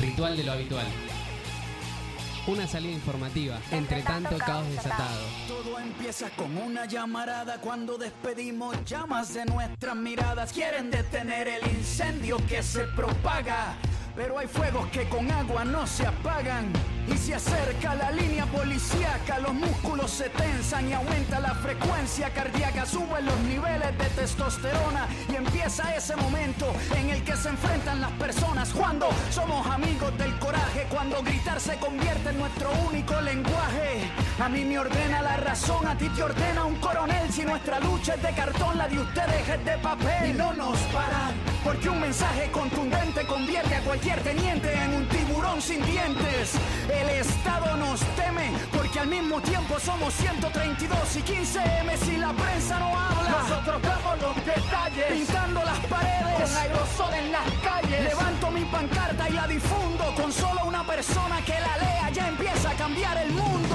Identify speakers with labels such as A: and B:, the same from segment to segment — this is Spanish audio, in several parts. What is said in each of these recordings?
A: Ritual de lo habitual. Una salida informativa, entre tanto caos desatado.
B: Todo empieza con una llamarada cuando despedimos llamas de nuestras miradas. Quieren detener el incendio que se propaga, pero hay fuegos que con agua no se apagan. Y se acerca la línea policíaca, los músculos se tensan y aumenta la frecuencia cardíaca. Suben los niveles de testosterona y empieza ese momento en el que se enfrentan las personas. Cuando somos amigos del coraje, cuando gritar se convierte en nuestro único lenguaje. A mí me ordena la razón, a ti te ordena un coronel. Si nuestra lucha es de cartón, la de ustedes es de papel. Y no nos paran, porque un mensaje contundente convierte a cualquier teniente en un tiburón sin dientes. El Estado nos teme, porque al mismo tiempo somos 132 y 15M si la prensa no habla. Nosotros damos los detalles, pintando las paredes con aerosol en las calles. Levanto mi pancarta y la difundo, con solo una persona que la lea ya empieza a cambiar el mundo.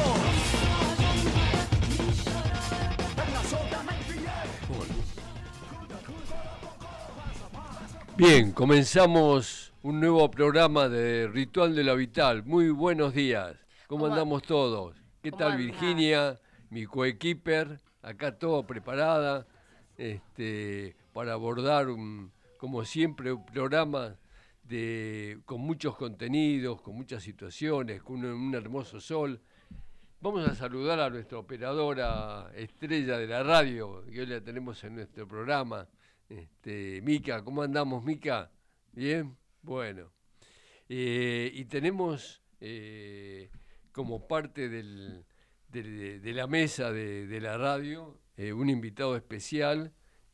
C: Bien, comenzamos un nuevo programa de Ritual de lo Vital. Muy buenos días. ¿Cómo andamos todos? ¿Qué tal Virginia, mi coequiper? Acá todo preparada para abordar, como siempre, un programa con muchos contenidos, con muchas situaciones, con un hermoso sol. Vamos a saludar a nuestra operadora estrella de la radio, que hoy la tenemos en nuestro programa. Mica, ¿cómo andamos, Mica? ¿Bien? Bueno. Y tenemos como parte de la mesa de la radio un invitado especial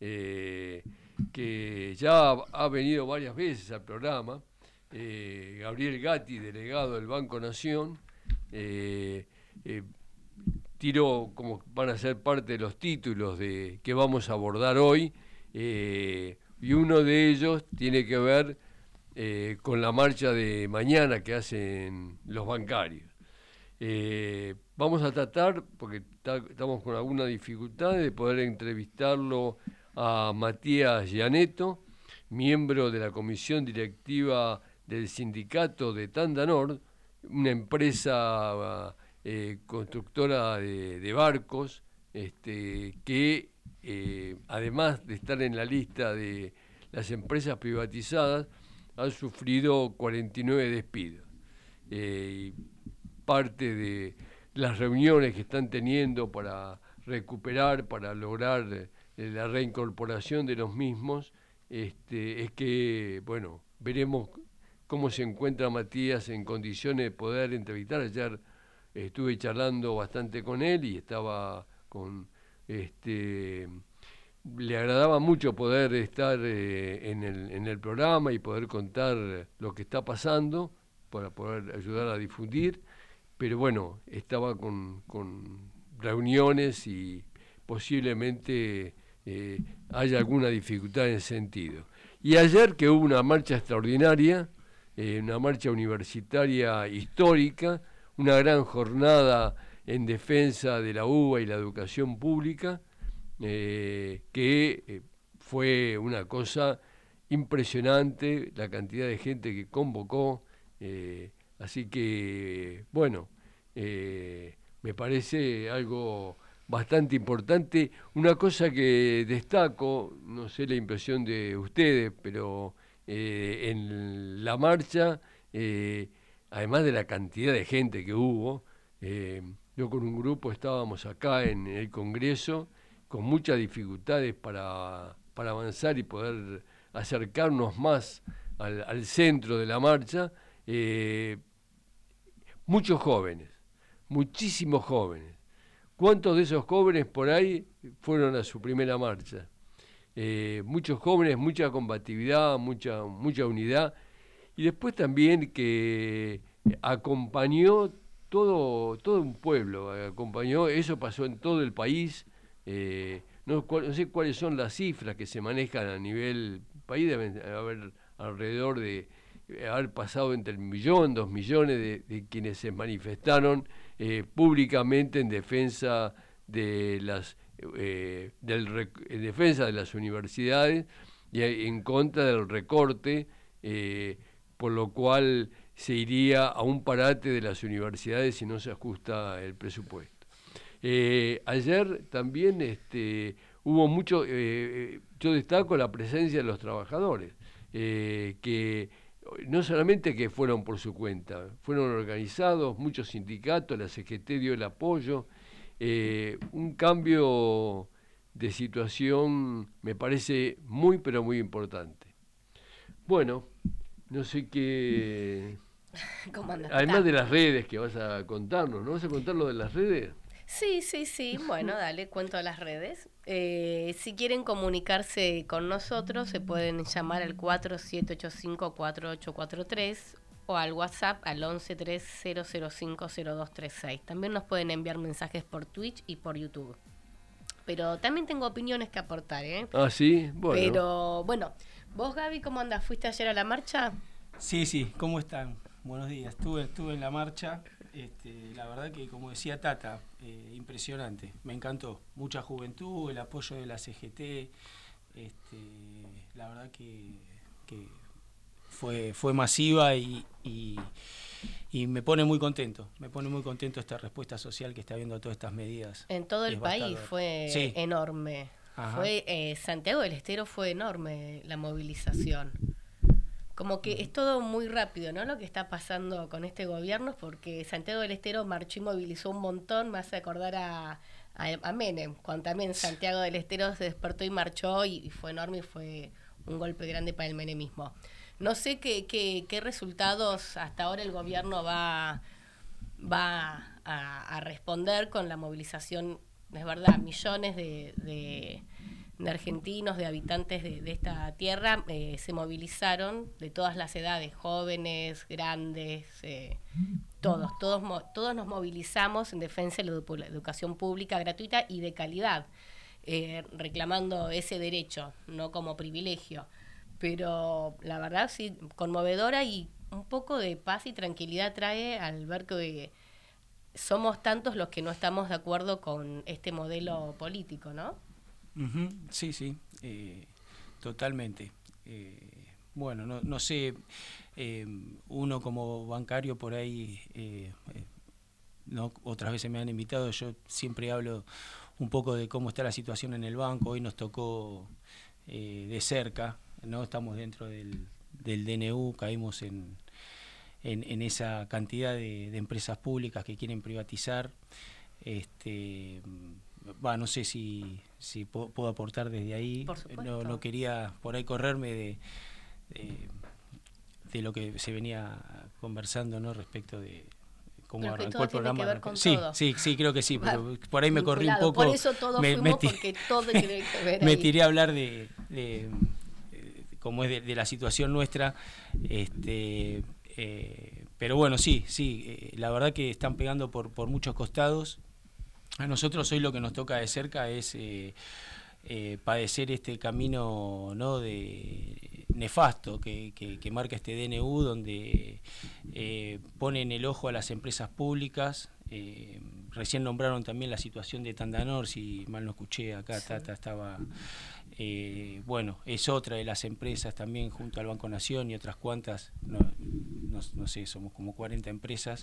C: que ya ha venido varias veces al programa, Gabriel Gatti, delegado del Banco Nación. Tiró como van a ser parte de los títulos que vamos a abordar hoy. Y uno de ellos tiene que ver con la marcha de mañana que hacen los bancarios. Vamos a tratar, porque estamos con alguna dificultad, de poder entrevistarlo a Matías Gianetto, miembro de la comisión directiva del sindicato de Tandanor, una empresa constructora de barcos, que además de estar en la lista de las empresas privatizadas, han sufrido 49 despidos. Parte de las reuniones que están teniendo para recuperar, para lograr la reincorporación de los mismos, es que, bueno, veremos cómo se encuentra Matías en condiciones de poder entrevistar. Ayer estuve charlando bastante con él y estaba le agradaba mucho poder estar en el programa y poder contar lo que está pasando para poder ayudar a difundir, pero bueno, estaba con reuniones y posiblemente haya alguna dificultad en ese sentido. Y ayer que hubo una marcha extraordinaria, una marcha universitaria histórica, una gran jornada en defensa de la UBA y la educación pública, que fue una cosa impresionante la cantidad de gente que convocó, así que bueno, me parece algo bastante importante. Una cosa que destaco, no sé la impresión de ustedes, pero en la marcha, además de la cantidad de gente que hubo, yo con un grupo estábamos acá en el Congreso con muchas dificultades para avanzar y poder acercarnos más al centro de la marcha. Muchos jóvenes, muchísimos jóvenes. ¿Cuántos de esos jóvenes por ahí fueron a su primera marcha? Muchos jóvenes, mucha combatividad, mucha unidad. Y después también que acompañó todo un pueblo, eso pasó en todo el país. No sé cuáles son las cifras que se manejan a nivel país, deben haber alrededor de haber pasado entre 1 millón, 2 millones de quienes se manifestaron públicamente en defensa de en defensa de las universidades y en contra del recorte, por lo cual se iría a un parate de las universidades si no se ajusta el presupuesto. Ayer también hubo mucho, yo destaco la presencia de los trabajadores, que no solamente que fueron por su cuenta, fueron organizados, muchos sindicatos, la CGT dio el apoyo, un cambio de situación me parece muy pero muy importante. Bueno, no sé qué...
D: ¿Cómo andas?
C: Además de las redes que vas a contarnos, ¿no vas a contar lo de las redes?
D: Sí. Bueno, dale, cuento las redes. Si quieren comunicarse con nosotros, se pueden llamar al 4785-4843 o al WhatsApp al 1130050236. También nos pueden enviar mensajes por Twitch y por YouTube. Pero también tengo opiniones que aportar, ¿eh?
C: Ah, sí, bueno.
D: Pero, bueno, vos, Gaby, ¿cómo andás? ¿Fuiste ayer a la marcha?
E: Sí, ¿cómo están? Buenos días. Estuve en la marcha. La verdad que, como decía Tata, impresionante. Me encantó. Mucha juventud, el apoyo de la CGT. La verdad que fue masiva y me pone muy contento. Me pone muy contento esta respuesta social que está viendo a todas estas medidas.
D: En todo el país fue enorme. Santiago del Estero fue enorme la movilización. Como que es todo muy rápido, ¿no? Lo que está pasando con este gobierno, porque Santiago del Estero marchó y movilizó un montón. Me hace acordar a Menem, cuando también Santiago del Estero se despertó y marchó y fue enorme y fue un golpe grande para el menemismo. No sé qué resultados hasta ahora el gobierno va a responder con la movilización. Es verdad, millones de argentinos, de habitantes de esta tierra, se movilizaron de todas las edades, jóvenes, grandes, todos nos movilizamos en defensa de la educación pública gratuita y de calidad, reclamando ese derecho, no como privilegio. Pero la verdad sí, conmovedora, y un poco de paz y tranquilidad trae al ver que somos tantos los que no estamos de acuerdo con este modelo político, ¿no?
E: Uh-huh. Sí, totalmente. Bueno, no sé, uno como bancario por ahí, no, otras veces me han invitado, yo siempre hablo un poco de cómo está la situación en el banco. Hoy nos tocó de cerca, ¿no? Estamos dentro del DNU, caímos en esa cantidad de empresas públicas que quieren privatizar. No sé si puedo aportar desde ahí.
D: Por supuesto.
E: No quería por ahí correrme de lo que se venía conversando, ¿no, respecto de cómo arrancó el programa.
D: Que ver con
E: sí,
D: todo.
E: sí, creo que sí, pero por ahí me corrí un poco.
D: Por eso todos porque todo tiene que ver
E: me
D: ahí.
E: tiré a hablar de cómo es de la situación nuestra, pero bueno, sí, la verdad que están pegando por muchos costados. A nosotros hoy lo que nos toca de cerca es padecer este camino, ¿no?, de nefasto que marca este DNU, donde ponen el ojo a las empresas públicas. Recién nombraron también la situación de Tandanor, si mal no escuché acá, sí. Tata estaba... es otra de las empresas también, junto al Banco Nación y otras cuantas, no sé, somos como 40 empresas.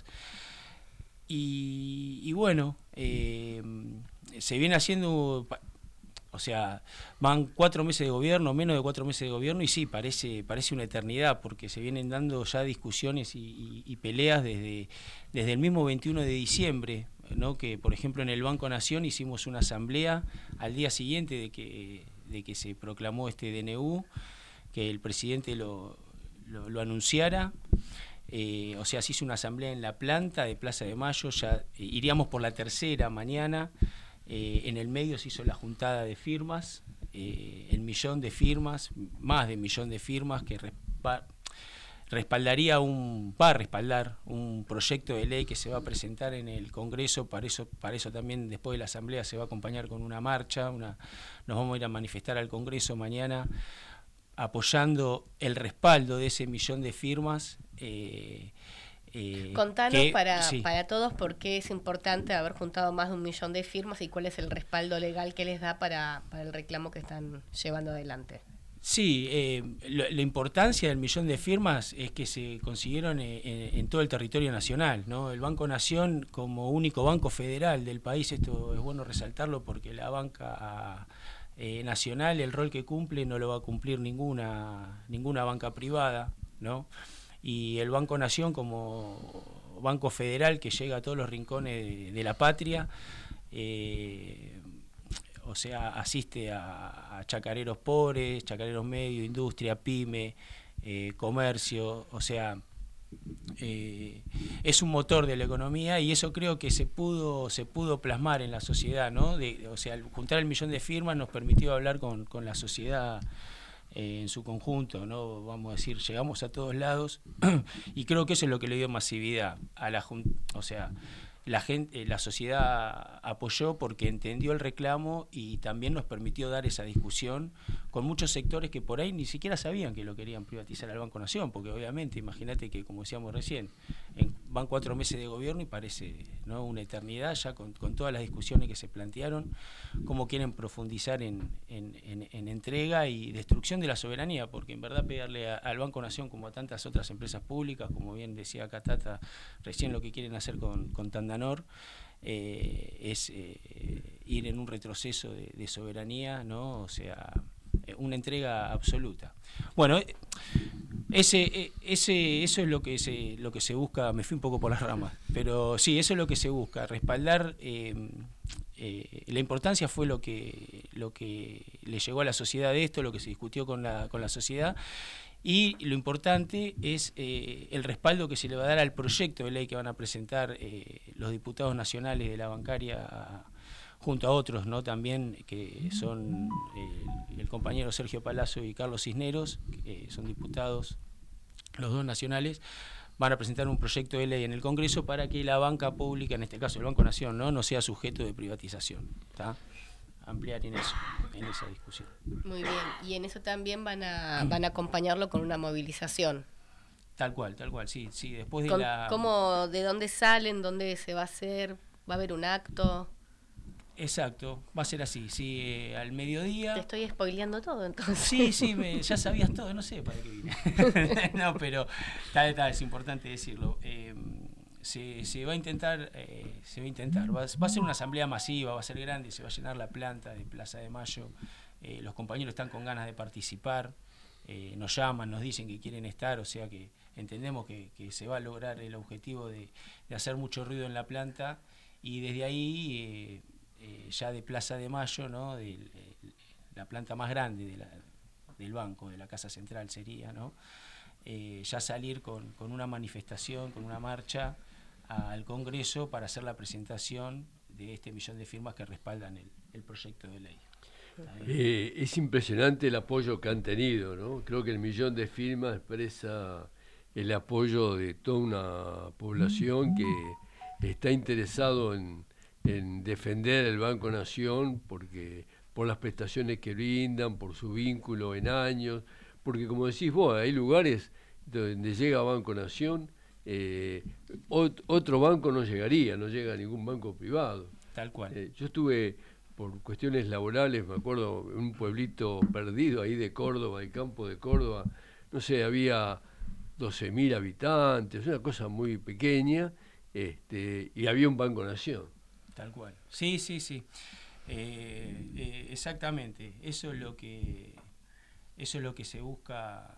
E: Y bueno, se viene haciendo, o sea, van 4 meses de gobierno, menos de 4 meses de gobierno, y sí, parece una eternidad, porque se vienen dando ya discusiones y peleas desde el mismo 21 de diciembre, ¿no? Que por ejemplo en el Banco Nación hicimos una asamblea al día siguiente de que se proclamó este DNU, que el presidente lo anunciara. O sea, se hizo una asamblea en la planta de Plaza de Mayo, ya iríamos por la tercera mañana. En el medio se hizo la juntada de firmas, el 1.000.000 de firmas, más de 1.000.000 de firmas, que va a respaldar un proyecto de ley que se va a presentar en el Congreso. Para eso también después de la asamblea se va a acompañar con una marcha, nos vamos a ir a manifestar al Congreso mañana, apoyando el respaldo de ese 1.000.000 de firmas.
D: Contanos para todos por qué es importante haber juntado más de 1.000.000 de firmas y cuál es el respaldo legal que les da para el reclamo que están llevando adelante.
E: Sí, la importancia del millón de firmas es que se consiguieron en todo el territorio nacional, ¿no? El Banco Nación como único banco federal del país, esto es bueno resaltarlo porque la banca nacional, el rol que cumple no lo va a cumplir ninguna banca privada, ¿no? Y el Banco Nación como banco federal que llega a todos los rincones de la patria, o sea, asiste a chacareros pobres, chacareros medios, industria, pyme, comercio, o sea, es un motor de la economía y eso creo que se pudo plasmar en la sociedad, ¿no? O sea, juntar el millón de firmas nos permitió hablar con la sociedad en su conjunto, ¿no? Vamos a decir, llegamos a todos lados y creo que eso es lo que le dio masividad a o sea, la sociedad apoyó porque entendió el reclamo y también nos permitió dar esa discusión con muchos sectores que por ahí ni siquiera sabían que lo querían privatizar al Banco Nación, porque obviamente, imagínate que, como decíamos recién, van 4 meses de gobierno y parece, ¿no?, una eternidad ya con todas las discusiones que se plantearon, cómo quieren profundizar en entrega y destrucción de la soberanía, porque en verdad pegarle al Banco Nación como a tantas otras empresas públicas, como bien decía acá Tata, recién lo que quieren hacer con Tandanor, es ir en un retroceso de soberanía, ¿no? O sea, una entrega absoluta. Bueno, eso es lo que se busca. Me fui un poco por las ramas, pero sí, eso es lo que se busca, respaldar. La importancia fue lo que le llegó a la sociedad de esto, lo que se discutió con la sociedad. Y lo importante es el respaldo que se le va a dar al proyecto de ley que van a presentar los diputados nacionales de la bancaria junto a otros, ¿no?, también, que son el compañero Sergio Palazzo y Carlos Cisneros, que son diputados, los dos nacionales, van a presentar un proyecto de ley en el Congreso para que la banca pública, en este caso el Banco Nación, no sea sujeto de privatización, ¿está? Ampliar en esa discusión.
D: Muy bien, y en eso también van a acompañarlo con una movilización.
E: Tal cual, sí, después de
D: ¿De dónde salen? ¿Dónde se va a hacer? ¿Va a haber un acto?
E: Exacto, va a ser así, sí, al mediodía.
D: Te estoy spoileando todo, entonces.
E: Sí, ya sabías todo, no sé para qué vine. No, pero es importante decirlo. Se va a intentar, va a ser una asamblea masiva, va a ser grande, se va a llenar la planta de Plaza de Mayo. Los compañeros están con ganas de participar, nos llaman, nos dicen que quieren estar, o sea que entendemos que se va a lograr el objetivo de hacer mucho ruido en la planta, y desde ahí ya de Plaza de Mayo, ¿no?, de la planta más grande del banco, de la Casa Central sería, ¿no?, ya salir con una manifestación, con una marcha al Congreso para hacer la presentación de este millón de firmas que respaldan el proyecto de ley.
C: Es impresionante el apoyo que han tenido, ¿no? Creo que el millón de firmas expresa el apoyo de toda una población que está interesado en defender el Banco Nación, porque por las prestaciones que brindan, por su vínculo en años, porque como decís vos, hay lugares donde llega Banco Nación, otro banco no llega ningún banco privado.
E: Tal cual.
C: Yo estuve por cuestiones laborales, me acuerdo, en un pueblito perdido ahí de Córdoba, del campo de Córdoba, no sé, había 12.000 habitantes, una cosa muy pequeña, y había un Banco Nación.
E: Tal cual. Sí. Exactamente. Eso es lo que se busca,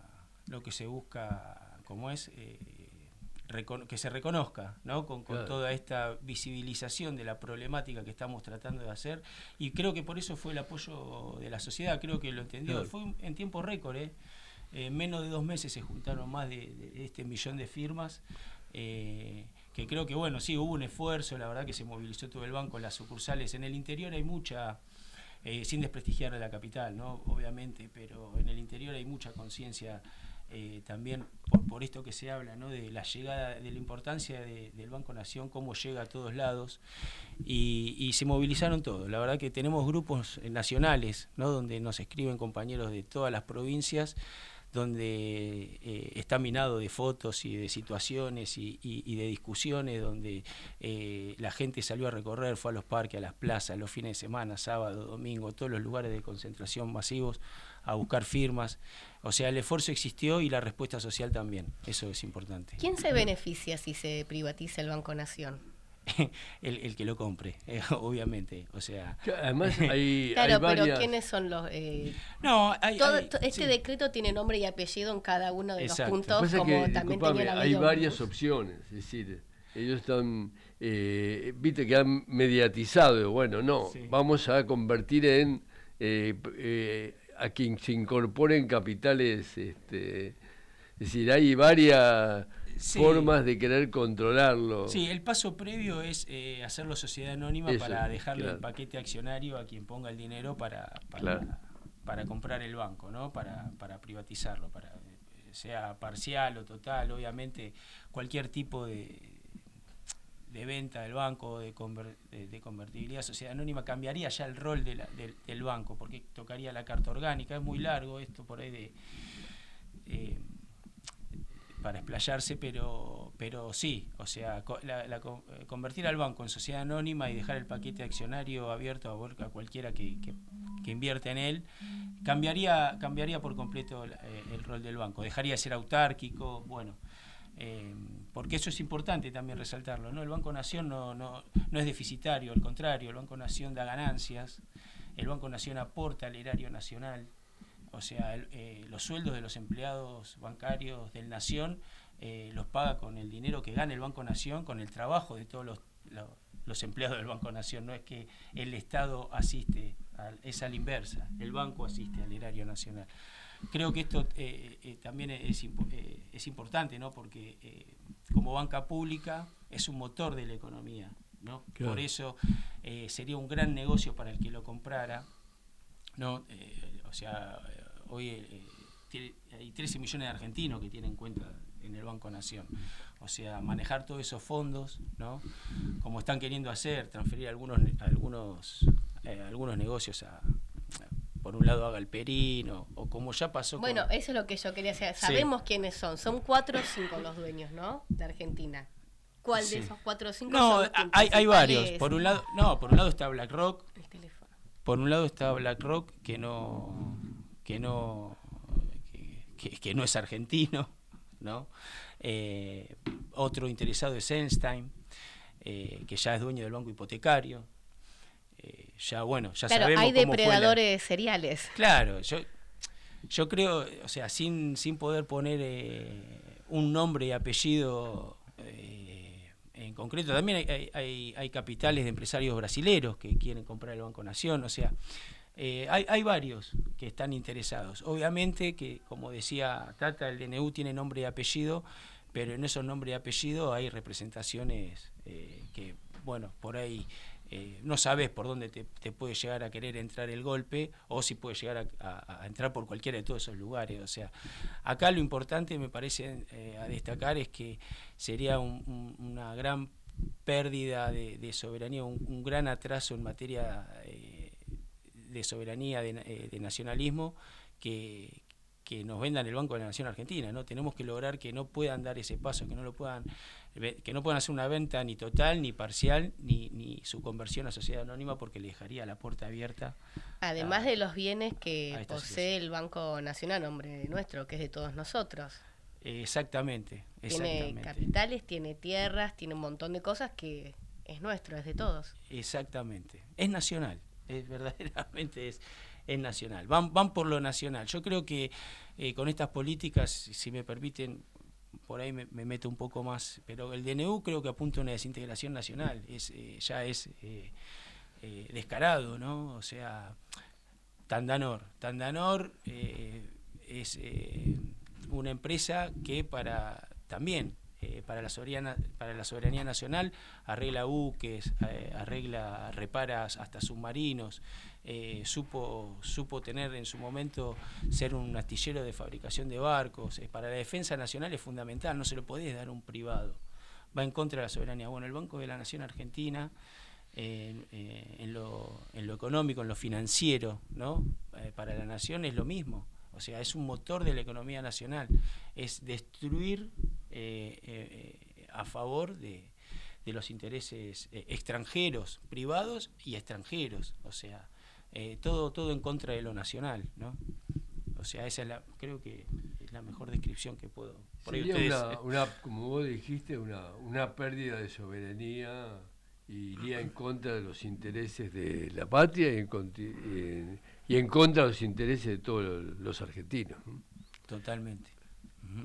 E: como es, que se reconozca, ¿no?, con claro, toda esta visibilización de la problemática que estamos tratando de hacer, y creo que por eso fue el apoyo de la sociedad, creo que lo entendió, claro. Fue en tiempo récord, en menos de 2 meses se juntaron más de este millón de firmas, que creo que, bueno, sí, hubo un esfuerzo, la verdad que se movilizó todo el banco, las sucursales en el interior hay mucha, sin desprestigiar a la capital, ¿no?, obviamente, pero en el interior hay mucha conciencia, también por esto que se habla, ¿no?, de la llegada, de la importancia del Banco Nación, cómo llega a todos lados, y se movilizaron todos. La verdad que tenemos grupos nacionales, ¿no?, donde nos escriben compañeros de todas las provincias, donde está minado de fotos y de situaciones y de discusiones, donde la gente salió a recorrer, fue a los parques, a las plazas, los fines de semana, sábado, domingo, todos los lugares de concentración masivos, a buscar firmas. O sea, el esfuerzo existió y la respuesta social también. Eso es importante.
D: ¿Quién se beneficia si se privatiza el Banco Nación?
E: el que lo compre, obviamente. O sea,
C: además hay
D: claro,
C: varias...
D: pero ¿quiénes son los...?
E: No,
D: este decreto tiene nombre y apellido en cada uno de
E: Exacto.
D: los puntos, como
C: que,
D: también tenía la ley
C: hay
D: de
C: varias
D: ómnibus.
C: opciones, es decir, ellos están, viste que han mediatizado, bueno, no,
E: Sí.
C: vamos a convertir en, a quien se incorporen capitales, es decir, hay varias formas de querer controlarlo.
E: Sí, el paso previo es hacerlo sociedad anónima.
C: Eso,
E: para dejarle
C: claro.
E: el paquete accionario a quien ponga el dinero para comprar el banco, ¿no? Para privatizarlo, sea parcial o total. Obviamente cualquier tipo de venta del banco, de convertibilidad a sociedad anónima, cambiaría ya el rol del banco, porque tocaría la carta orgánica. Es muy largo esto por ahí para explayarse, pero sí, o sea, convertir al banco en sociedad anónima y dejar el paquete accionario abierto a cualquiera que invierte en él, cambiaría por completo el rol del banco, dejaría de ser autárquico, bueno, porque eso es importante también resaltarlo, ¿no? El Banco Nación no es deficitario, al contrario, el Banco Nación da ganancias, el Banco Nación aporta al erario nacional. O sea, los sueldos de los empleados bancarios del Nación los paga con el dinero que gana el Banco Nación, con el trabajo de todos los empleados del Banco Nación. No es que el Estado asiste, es a la inversa, el banco asiste al erario nacional. Creo que esto también es importante, ¿no? Porque como banca pública es un motor de la economía, ¿no?
C: Claro.
E: Por eso sería un gran negocio para el que lo comprara, ¿no? O sea, hoy hay 13 millones de argentinos que tienen cuenta en el Banco Nación. O sea, manejar todos esos fondos, ¿no? Como están queriendo hacer, transferir algunos negocios por un lado a Galperín, o como ya pasó
D: Bueno, eso es lo que yo quería hacer. Sabemos quiénes son. Son 4 o 5 los dueños, ¿no? De Argentina. ¿Cuál de esos 4 o 5
E: No,
D: son los
E: hay varios.
D: principales?
E: Por un lado está BlackRock.
D: El teléfono.
E: Por un lado está BlackRock, que no es argentino, ¿no? Otro interesado es Einstein, que ya es dueño del banco hipotecario. Ya
D: Claro,
E: sabemos
D: hay
E: cómo
D: depredadores seriales.
E: Claro, yo creo, o sea, sin poder poner un nombre y apellido en concreto, también hay capitales de empresarios brasileros que quieren comprar el Banco Nación, o sea, hay varios que están interesados. Obviamente que, como decía Tata, el DNU tiene nombre y apellido, pero en esos nombres y apellido hay representaciones que, bueno, por ahí no sabes por dónde te puede llegar a querer entrar el golpe, o si puede llegar a entrar por cualquiera de todos esos lugares. O sea, acá lo importante, me parece, a destacar es que sería una gran pérdida de soberanía, un gran atraso en materia de soberanía, de nacionalismo, que nos vendan el Banco de la Nación Argentina, ¿no? Tenemos que lograr que no puedan dar ese paso, que no puedan hacer una venta ni total, ni parcial, ni su conversión a sociedad anónima, porque le dejaría la puerta abierta.
D: Además de los bienes
E: a
D: que
E: esta
D: posee el Banco Nacional, nombre nuestro, que es de todos nosotros.
E: Exactamente.
D: Tiene capitales, tiene tierras, tiene un montón de cosas que es nuestro, es de todos.
E: Exactamente. Es nacional, verdaderamente es nacional. Van por lo nacional. Yo creo que con estas políticas, si me permiten, por ahí me meto un poco más, pero el DNU creo que apunta a una desintegración nacional. Ya es descarado, ¿no? O sea, Tandanor es una empresa que para la soberanía nacional arregla buques, repara hasta submarinos, supo tener en su momento ser un astillero de fabricación de barcos. Para la defensa nacional es fundamental, no se lo podés dar a un privado, va en contra de la soberanía. Bueno, el Banco de la Nación Argentina, en lo económico, en lo financiero, ¿no? Para la nación es lo mismo. O sea, es un motor de la economía nacional, es destruir a favor de los intereses extranjeros, privados y extranjeros, o sea, todo en contra de lo nacional, ¿no? O sea, creo que es la mejor descripción que puedo. Por ahí
C: Sería
E: ustedes,
C: como vos dijiste, una pérdida de soberanía, y iría en contra de los intereses de la patria y en contra de los intereses de todos los argentinos, ¿no?
E: totalmente. Uh-huh.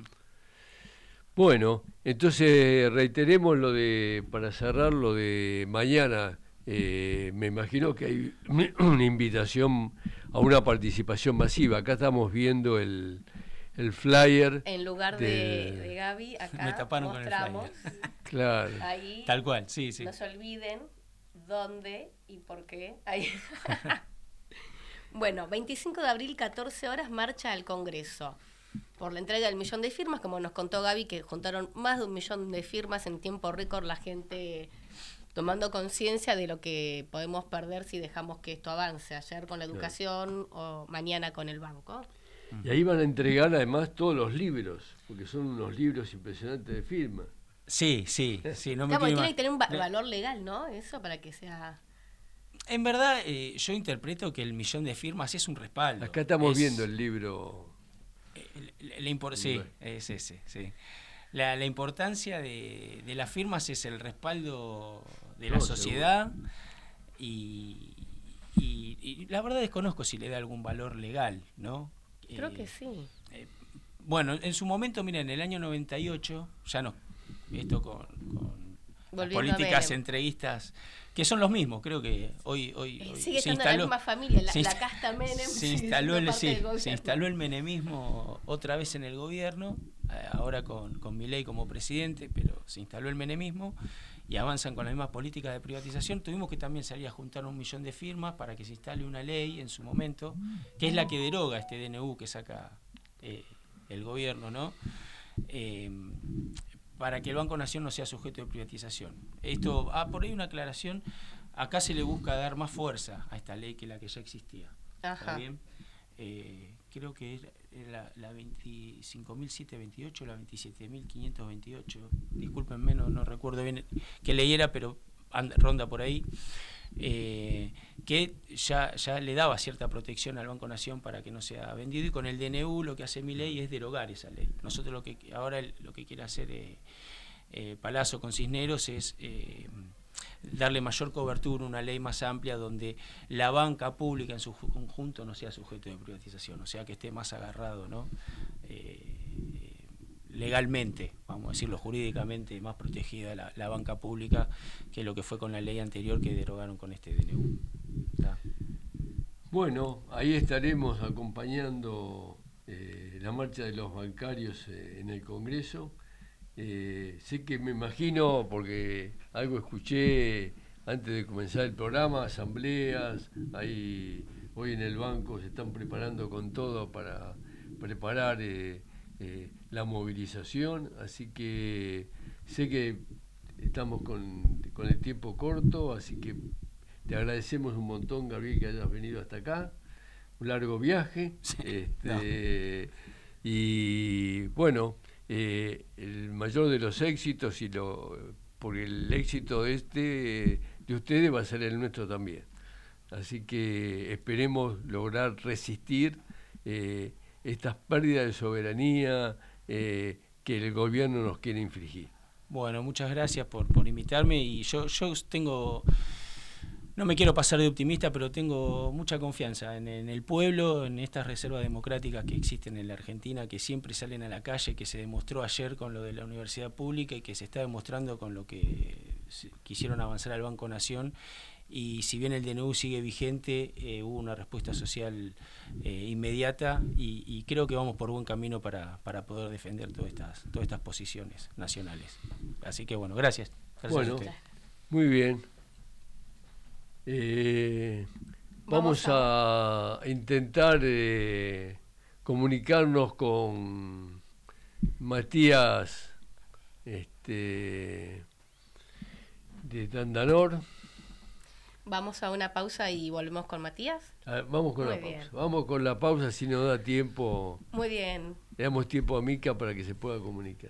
C: Bueno, entonces reiteremos para cerrar lo de mañana. Me imagino que hay una invitación a una participación masiva. Acá estamos viendo el flyer.
D: En lugar de Gaby, acá
E: me taparon
D: mostramos.
E: Con el flyer.
C: Claro.
D: Ahí,
E: tal cual, sí.
D: no se olviden dónde y por qué. Ahí. Bueno, 25 de abril, 14 horas, marcha al Congreso por la entrega del 1.000.000 de firmas. Como nos contó Gaby, que juntaron más de 1.000.000 de firmas en tiempo récord, la gente tomando conciencia de lo que podemos perder si dejamos que esto avance, ayer con la educación o mañana con el banco.
C: Y ahí van a entregar además todos los libros, porque son unos libros impresionantes de firma.
E: Sí, no me
D: Tiene que tener un valor legal, ¿no? Eso para que sea...
E: En verdad, yo interpreto que el 1.000.000 de firmas es un respaldo.
C: Acá estamos viendo el libro.
E: Sí, es ese, sí. La importancia de las firmas es el respaldo de la sociedad y la verdad desconozco si le da algún valor legal, ¿no?
D: Creo que sí.
E: Bueno, en su momento, mira, en el año 98, esto con políticas entreguistas, que son los mismos, creo que hoy
D: sigue estando en la misma familia, la casta Menem.
E: Se instaló el menemismo otra vez en el gobierno, ahora con Milei como presidente, pero se instaló el menemismo y avanzan con las mismas políticas de privatización. Tuvimos que también salir a juntar 1.000.000 de firmas para que se instale una ley en su momento, que es la que deroga este DNU que saca el gobierno, ¿no? Para que el Banco Nación no sea sujeto de privatización. Esto, por ahí una aclaración, acá se le busca dar más fuerza a esta ley que la que ya existía.
D: Ajá.
E: ¿Está bien? Creo que es la 25.728 o la 27.528, discúlpenme, no recuerdo bien que leyera, pero ronda por ahí, que ya le daba cierta protección al Banco Nación para que no sea vendido, y con el DNU lo que hace Milei es derogar esa ley. Nosotros ahora lo que quiere hacer Palazzo con Cisneros es darle mayor cobertura, una ley más amplia donde la banca pública en su conjunto no sea sujeto de privatización, o sea que esté más agarrado, ¿no? Legalmente, vamos a decirlo, jurídicamente más protegida la banca pública que lo que fue con la ley anterior que derogaron con este DNU. ¿Está?
C: Bueno, ahí estaremos acompañando la marcha de los bancarios en el Congreso. Sé que me imagino, porque algo escuché antes de comenzar el programa, asambleas, hoy en el banco se están preparando con todo para preparar la movilización, así que sé que estamos con el tiempo corto, así que te agradecemos un montón, Gabriel, que hayas venido hasta acá, un largo viaje,
E: Sí,
C: y bueno, el mayor de los éxitos, porque el éxito de ustedes va a ser el nuestro también, así que esperemos lograr resistir estas pérdidas de soberanía que el gobierno nos quiere infligir.
E: Bueno, muchas gracias por invitarme, y yo tengo, no me quiero pasar de optimista, pero tengo mucha confianza en el pueblo, en estas reservas democráticas que existen en la Argentina, que siempre salen a la calle, que se demostró ayer con lo de la universidad pública y que se está demostrando con lo que quisieron avanzar al Banco Nación. Y si bien el DNU sigue vigente, hubo una respuesta social inmediata, y creo que vamos por buen camino para poder defender todas estas posiciones nacionales. Así que bueno, gracias. Gracias a usted.
C: Muy bien. Vamos a intentar comunicarnos con Matías de Tandanor.
D: Vamos a una pausa y volvemos con Matías.
C: Vamos con la pausa. Vamos con la pausa si nos da tiempo.
D: Muy bien.
C: Le damos tiempo a Mica para que se pueda comunicar.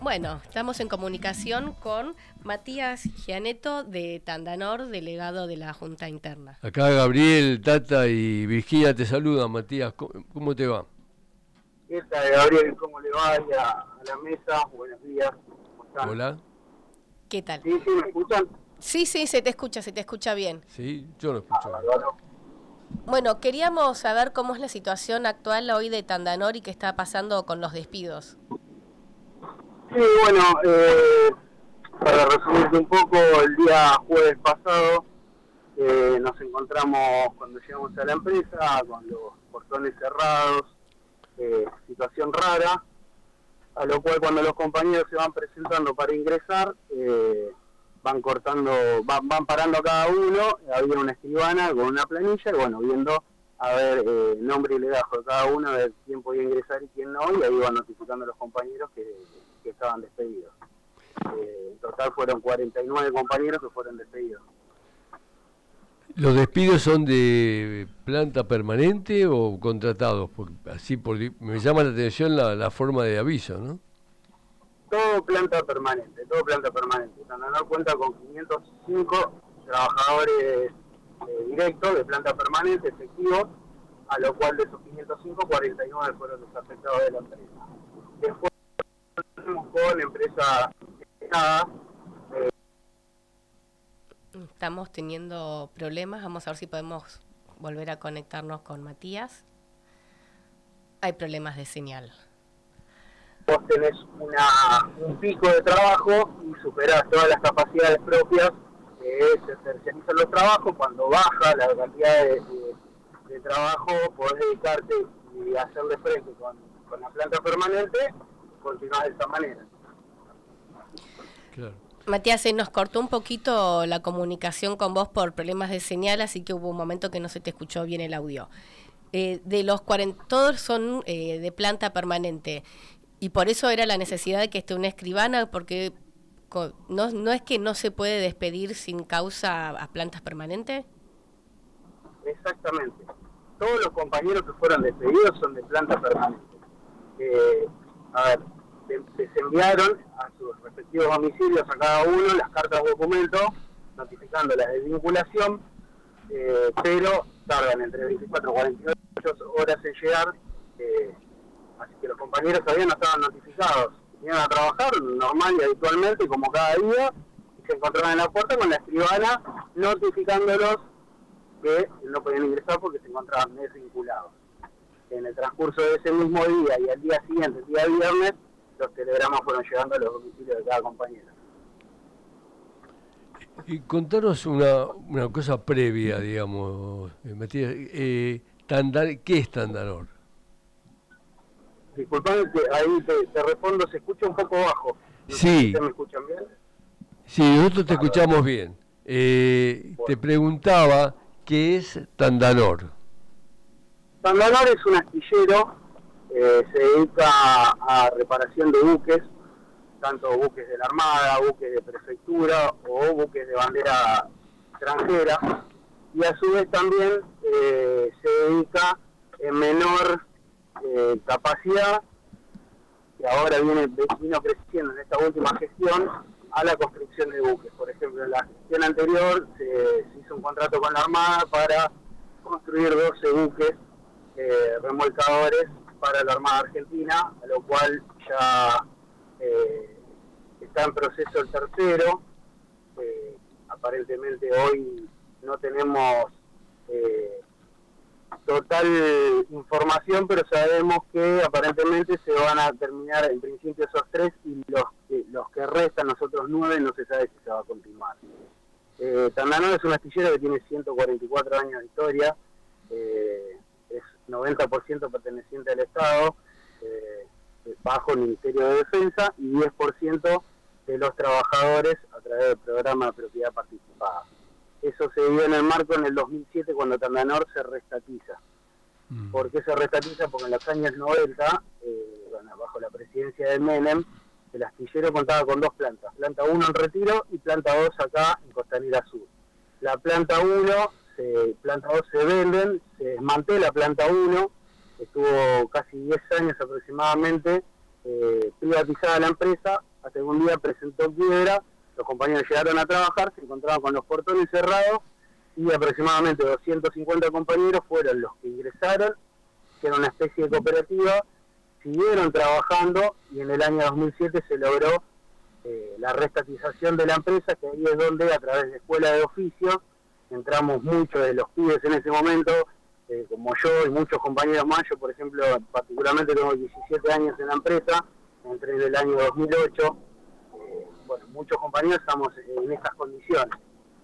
D: Bueno, estamos en comunicación con Matías Gianeto de Tandanor, delegado de la Junta Interna.
C: Acá Gabriel, Tata y Virginia te saludan, Matías. ¿Cómo te va?
F: ¿Qué tal, Gabriel? ¿Cómo le va ahí a la mesa? Buenos días. ¿Cómo están?
C: Hola.
D: ¿Qué tal?
F: ¿Sí, me escuchan?
D: Sí, se te escucha bien.
C: Sí, yo lo escucho.
F: Bueno.
D: Bueno, queríamos saber cómo es la situación actual hoy de Tandanor y qué está pasando con los despidos.
F: Sí, bueno, para resumirte un poco, el día jueves pasado nos encontramos cuando llegamos a la empresa con los portones cerrados, situación rara, a lo cual cuando los compañeros se van presentando para ingresar, van parando a cada uno, había una escribana con una planilla, y bueno, viendo a ver nombre y legajo de cada uno, a ver quién podía ingresar y quién no, y ahí iban notificando a los compañeros que estaban despedidos. En total fueron 49 compañeros que fueron despedidos.
C: ¿Los despidos son de planta permanente o contratados? Porque me llama la atención la forma de aviso, ¿no?
F: Todo planta permanente. Tandanor cuenta con 505 trabajadores directos de planta permanente, efectivos, a lo cual de esos 505, 49 fueron los afectados de la empresa. Después con empresa privada.
D: Estamos teniendo problemas, vamos a ver si podemos volver a conectarnos con Matías. Hay problemas de señal.
F: Vos tenés un pico de trabajo y superás todas las capacidades propias, se terciarizan los trabajos. Cuando baja la cantidad de trabajo, podés dedicarte y hacerle frente con la planta permanente, continuar de esta manera.
C: Claro.
D: Matías, se nos cortó un poquito la comunicación con vos por problemas de señal, así que hubo un momento que no se te escuchó bien el audio. De los 40, todos son de planta permanente, y por eso era la necesidad de que esté una escribana, porque no es que no se puede despedir sin causa a plantas permanentes.
F: Exactamente. Todos los compañeros que fueron despedidos son de planta permanente. Les enviaron a sus respectivos domicilios a cada uno las cartas de documento notificando la desvinculación, pero tardan entre 24 y 48 horas en llegar, así que los compañeros todavía no estaban notificados. Iban a trabajar normal y habitualmente como cada día, y se encontraban en la puerta con la escribana notificándolos que no podían ingresar porque se encontraban desvinculados. En el transcurso de ese mismo día y al día siguiente, el día viernes, los telegramas fueron llegando a los domicilios de cada compañero.
C: Y contanos una cosa previa, digamos, Matías. ¿Qué es Tandanor?
F: Disculpame que ahí te respondo, se escucha un poco bajo.
C: Sí.
F: ¿Me escuchan bien?
C: Sí, nosotros te escuchamos bien. Te preguntaba, ¿qué es Tandanor?
F: Tandanor es un astillero, se dedica a reparación de buques, tanto buques de la Armada, buques de prefectura o buques de bandera extranjera, y a su vez también se dedica en menor capacidad, que ahora vino creciendo en esta última gestión, a la construcción de buques. Por ejemplo, en la gestión anterior se hizo un contrato con la Armada para construir 12 buques remolcadores para la Armada Argentina, a lo cual ya está en proceso el tercero. Aparentemente hoy no tenemos total información, pero sabemos que aparentemente se van a terminar en principio esos 3 y los que restan, nosotros 9, no se sabe si se va a continuar. Tandanor es un astillero que tiene 144 años de historia, es 90% perteneciente al Estado, bajo el Ministerio de Defensa, y 10% de los trabajadores a través del programa de propiedad participada. Eso se dio en el marco en el 2007 cuando Tandanor se restatiza. ¿Por qué se restatiza? Porque en los años 90, bajo la presidencia de Menem, el astillero contaba con 2 plantas, planta 1 en Retiro y planta 2 acá en Costanera Sur. La planta 2 se venden, se desmantela planta 1, estuvo casi 10 años aproximadamente privatizada la empresa, hasta que un día presentó quiebra, los compañeros llegaron a trabajar, se encontraban con los portones cerrados y aproximadamente 250 compañeros fueron los que ingresaron, que era una especie de cooperativa, siguieron trabajando y en el año 2007 se logró la restatización de la empresa, que ahí es donde a través de escuela de oficios entramos muchos de los pibes en ese momento, como yo y muchos compañeros más. Yo, por ejemplo, particularmente tengo 17 años en la empresa, entré en el año 2008. Bueno, muchos compañeros estamos en estas condiciones.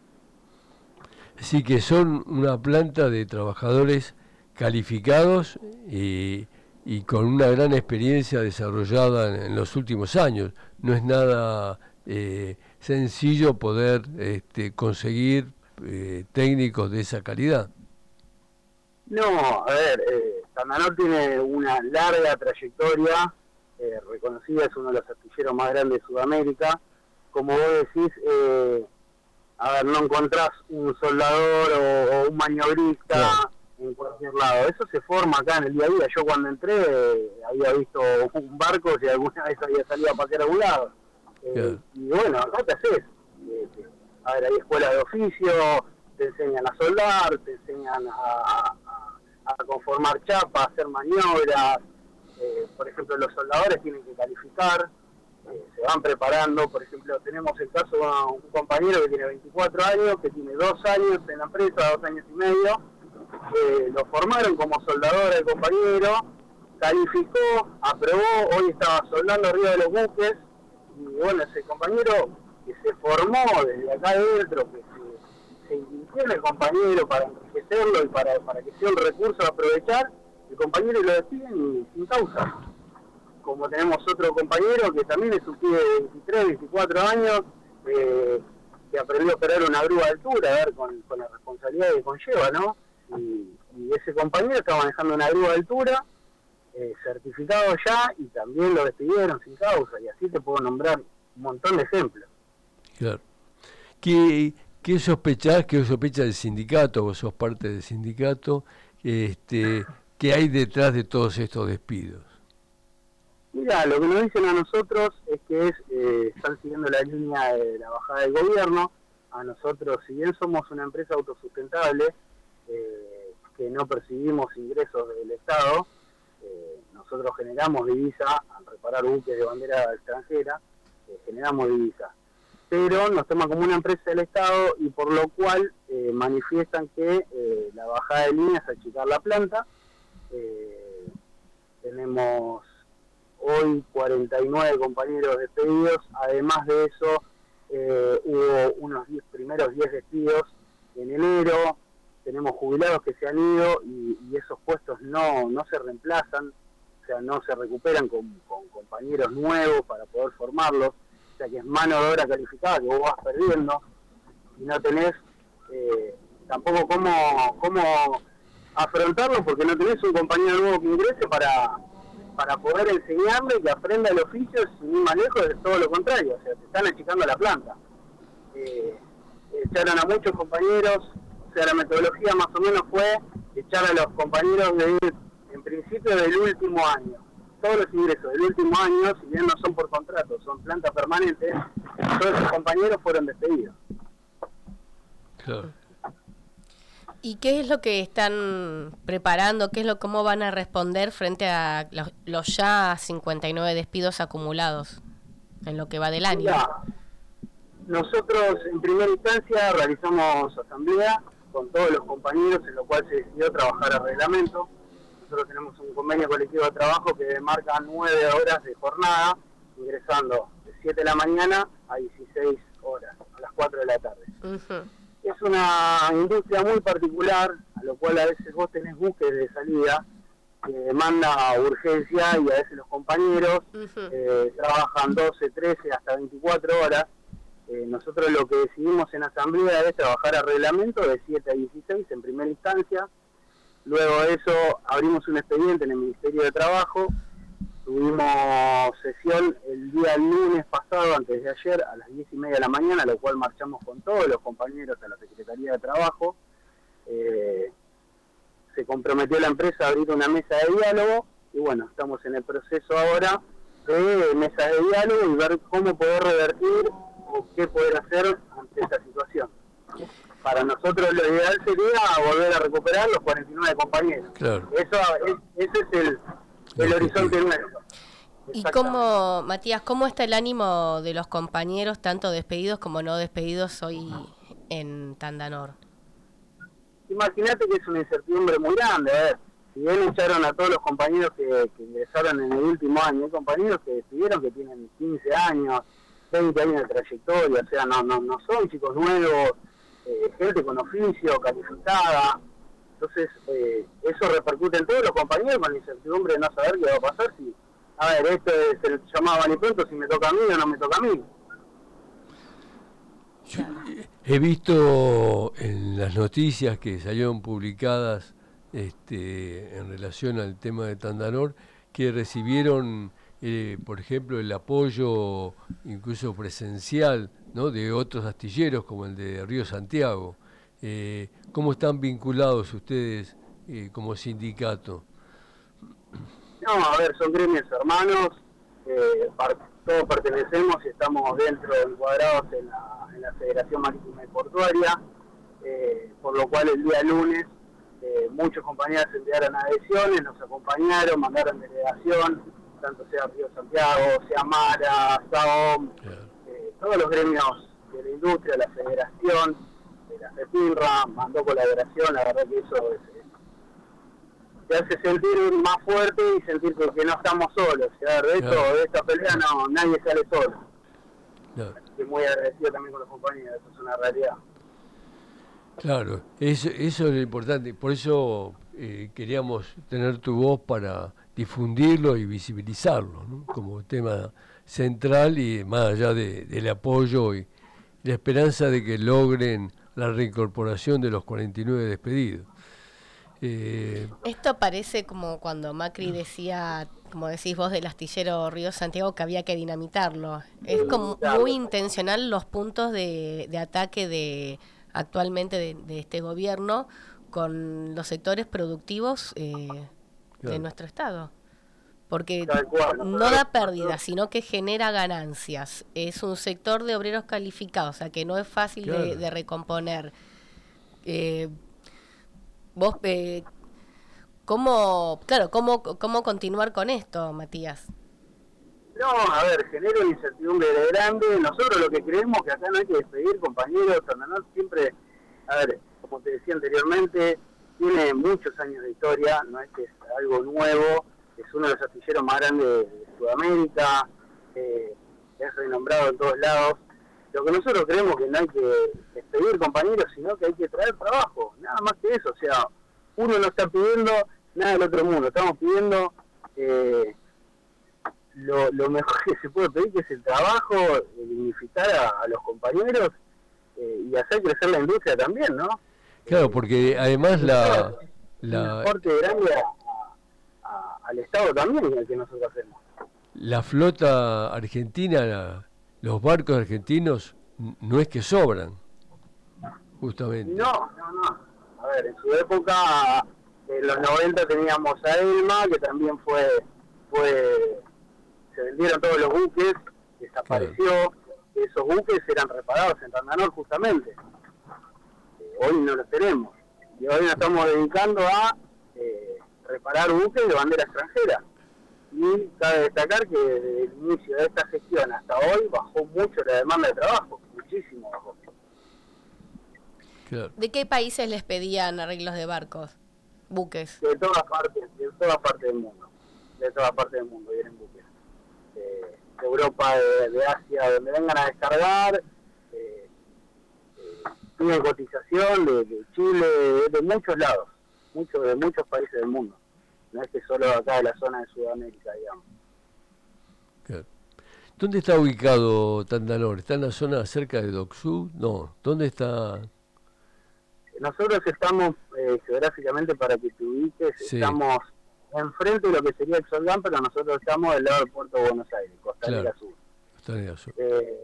C: Así que son una planta de trabajadores calificados y con una gran experiencia desarrollada en los últimos años. No es nada sencillo poder conseguir técnicos de esa calidad.
F: No, a ver, Tandanor tiene una larga trayectoria, reconocida, es uno de los astilleros más grandes de Sudamérica. Como vos decís, a ver, no encontrás un soldador o un maniobrista, claro, en cualquier lado. Eso se forma acá en el día a día. Yo cuando entré había visto un barco si alguna vez había salido a pasear a un lado.
C: Claro.
F: Y bueno, acá te haces. A ver, hay escuelas de oficio, te enseñan a soldar, te enseñan a conformar chapas, a hacer maniobras. Por ejemplo, los soldadores tienen que calificar, se van preparando. Por ejemplo, tenemos el caso de un compañero que tiene 24 años, que tiene 2 años en la empresa, 2 años y medio. Lo formaron como soldador el compañero, calificó, aprobó, hoy estaba soldando arriba de los buques. Y bueno, ese compañero que se formó desde acá adentro, que se invirtió en el compañero para enriquecerlo y para que sea un recurso a aprovechar, el compañero lo despiden sin causa. Como tenemos otro compañero que también es un pibe de 23, 24 años, que aprendió a operar una grúa de altura, a ver, con la responsabilidad que conlleva, ¿no? Y ese compañero está manejando una grúa de altura, certificado ya, y también lo despidieron sin causa, y así te puedo nombrar un montón de ejemplos.
C: Claro. ¿Qué sospechás? ¿Qué sospecha del sindicato? Vos sos parte del sindicato. ¿Qué hay detrás de todos estos despidos?
F: Mira, lo que nos dicen a nosotros es que están siguiendo la línea de la bajada del gobierno. A nosotros, si bien somos una empresa autosustentable, que no percibimos ingresos del Estado, nosotros generamos divisa al reparar buques de bandera extranjera, generamos divisa. Pero nos toman como una empresa del Estado y por lo cual manifiestan que la bajada de línea es achicar la planta. Tenemos hoy 49 compañeros despedidos. Además de eso, hubo unos primeros 10 despidos en enero. Tenemos jubilados que se han ido y esos puestos no se reemplazan, o sea, no se recuperan con compañeros nuevos para poder formarlos. O sea, que es mano de obra calificada que vos vas perdiendo y no tenés tampoco cómo afrontarlo, porque no tenés un compañero nuevo que ingrese para poder enseñarle que aprenda el oficio, sin ir más lejos, es todo lo contrario. O sea, te están achicando la planta. Echaron a muchos compañeros. O sea, la metodología más o menos fue echar a los compañeros en principio del último año. Todos los ingresos del último año, si bien no son por contrato, son planta permanente, todos esos compañeros fueron despedidos.
C: Claro.
D: ¿Y qué es lo que están preparando? ¿Cómo van a responder frente a los ya 59 despidos acumulados en lo que va del año?
F: Mira, nosotros en primera instancia realizamos asamblea con todos los compañeros, en lo cual se decidió trabajar a reglamento. Nosotros tenemos un convenio colectivo de trabajo que marca 9 horas de jornada, ingresando de 7 de la mañana a 16 horas, a las 4 de la tarde. Uh-huh. Es una industria muy particular, a lo cual a veces vos tenés buques de salida que demanda urgencia y a veces los compañeros trabajan 12, 13, hasta 24 horas. Nosotros lo que decidimos en asamblea es trabajar a reglamento de 7 a 16 en primera instancia. Luego de eso abrimos un expediente en el Ministerio de Trabajo. Tuvimos sesión el día lunes pasado, antes de ayer, a las 10:30 de la mañana, a lo cual marchamos con todos los compañeros a la Secretaría de Trabajo. Se comprometió la empresa a abrir una mesa de diálogo y bueno, estamos en el proceso ahora de mesas de diálogo y ver cómo poder revertir o qué poder hacer ante esta situación. Para nosotros lo ideal sería volver a recuperar los 49 compañeros.
C: Claro.
F: Ese es el horizonte nuestro.
D: Y cómo, Matías, ¿cómo está el ánimo de los compañeros, tanto despedidos como no despedidos hoy en Tandanor?
F: Imagínate que es una incertidumbre muy grande. A ver, si bien echaron a todos los compañeros que ingresaron en el último año, hay compañeros que decidieron que tienen 15 años, 20 años de trayectoria, o sea, no son chicos nuevos, gente con oficio, calificada. Entonces, eso repercute en todos los compañeros con la incertidumbre de no saber qué va a pasar si, a ver, esto es el llamado ni pronto, si me toca a mí o no me toca a mí.
C: He visto en las noticias que salieron publicadas en relación al tema de Tandanor que recibieron, por ejemplo, el apoyo incluso presencial, ¿no?, de otros astilleros como el de Río Santiago. ¿Cómo están vinculados ustedes como sindicato?
F: No, a ver, son gremios hermanos, todos pertenecemos y estamos dentro, encuadrados en la Federación Marítima y Portuaria, por lo cual el día lunes muchos compañeros enviaron adhesiones, nos acompañaron, mandaron delegación, tanto sea Río Santiago, sea Mara, SAOM, todos los gremios de la industria, la Federación, la FEPINRA, mandó colaboración. La verdad que eso te hace sentir más fuerte y sentir que no estamos solos. De esta pelea nadie sale solo. Estoy muy agradecido también con los compañeros, eso es una realidad.
C: Claro, eso es lo importante, por eso queríamos tener tu voz para difundirlo y visibilizarlo, ¿no?, como tema central y más allá del apoyo y la esperanza de que logren la reincorporación de los 49 despedidos.
D: Esto parece como cuando Macri decía, como decís vos, del astillero Río Santiago, que había que dinamitarlo. Es como muy intencional los puntos de ataque actualmente de este gobierno con los sectores productivos de nuestro estado. Porque no da pérdidas, sino que genera ganancias. Es un sector de obreros calificados, o sea que no es fácil de recomponer. Vos, ¿cómo continuar con esto, Matías?
F: No, a ver, genera una incertidumbre grande. Nosotros lo que creemos que acá no hay que despedir compañeros. Tandanor siempre, a ver, como te decía anteriormente, tiene muchos años de historia, no es que es algo nuevo, es uno de los astilleros más grandes de Sudamérica, es renombrado en todos lados. Lo que nosotros creemos que no hay que despedir compañeros, sino que hay que traer trabajo, nada más que eso. O sea, uno no está pidiendo nada del otro mundo, estamos pidiendo lo mejor que se puede pedir, que es el trabajo, dignificar a los compañeros y hacer crecer la industria también, ¿no?
C: Claro, porque además
F: un aporte grande al Estado también en el que nosotros hacemos.
C: La flota argentina, los barcos argentinos, no es que sobran, justamente.
F: No. A ver, en su época, en los 90 teníamos a Elma, que también se vendieron todos los buques, desapareció. Claro. Esos buques eran reparados en Tandanor justamente. Hoy no los tenemos. Y hoy nos estamos dedicando a reparar buques de bandera extranjera. Y cabe destacar que desde el inicio de esta gestión hasta hoy bajó mucho la demanda de trabajo, muchísimo bajó.
C: Claro.
D: ¿De qué países les pedían arreglos de barcos, buques?
F: De todas partes del mundo. De todas partes del mundo vienen buques. De Europa, de Asia, donde vengan a descargar. Tienen cotización de Chile, de muchos lados, de muchos países del mundo. No es que solo acá de la zona de Sudamérica, digamos.
C: Claro. ¿Dónde está ubicado Tandanor? ¿Está en la zona cerca de Docsú? No, ¿dónde está?
F: Nosotros estamos, geográficamente, para que te ubiques, estamos enfrente de lo que sería Exolgán, pero nosotros estamos del lado del puerto de Buenos Aires, Costanera Sur.
C: Costanera Sur.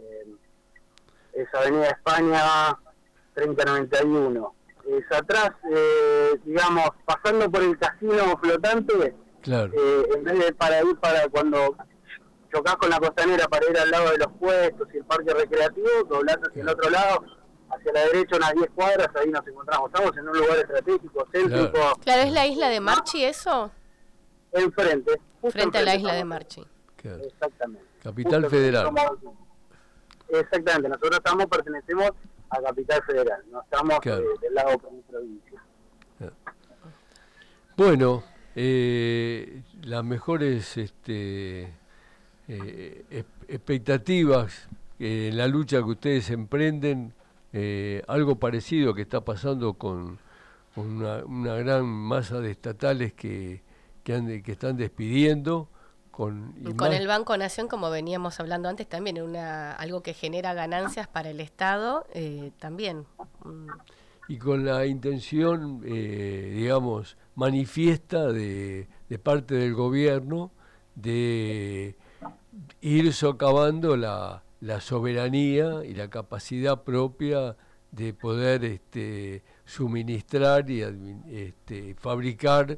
F: Es Avenida España 3091. Es atrás, digamos, pasando por el casino flotante,
C: claro.
F: En vez de para ir para cuando chocás con la costanera para ir al lado de los puestos y el parque recreativo, doblás hacia el otro lado, hacia la derecha unas 10 cuadras, ahí nos encontramos. Estamos en un lugar estratégico, céntrico.
D: Claro, ¿es la isla de Marchi eso?
F: Enfrente.
D: Frente a la isla de Marchi.
C: Claro.
F: Exactamente.
C: Capital
F: Justo
C: Federal.
F: Exactamente, nosotros pertenecemos a Capital Federal, no estamos
C: Claro.
F: del lado de mi provincia.
C: Bueno, las mejores expectativas en la lucha que ustedes emprenden, algo parecido que está pasando con una gran masa de estatales que están despidiendo. Con
D: el Banco Nación, como veníamos hablando antes, también algo que genera ganancias para el Estado, también.
C: Y con la intención, digamos, manifiesta de parte del gobierno de ir socavando la soberanía y la capacidad propia de poder suministrar y fabricar